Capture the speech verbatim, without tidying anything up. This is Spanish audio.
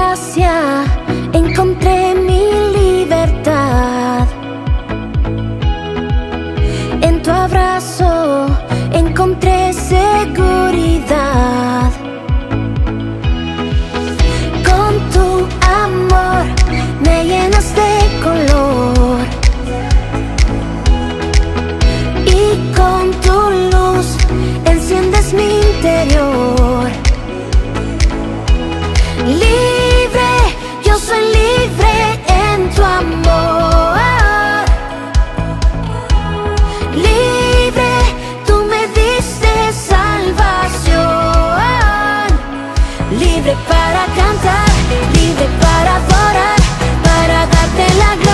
gracia encontré mi libertad. En tu abrazo encontré seguridad. Con tu amor me llenas de color, y con tu luz enciendes mi interior. Libre, yo soy libre en tu amor. Libre, tú me diste salvación. Libre para cantar, libre para adorar, para darte la gloria.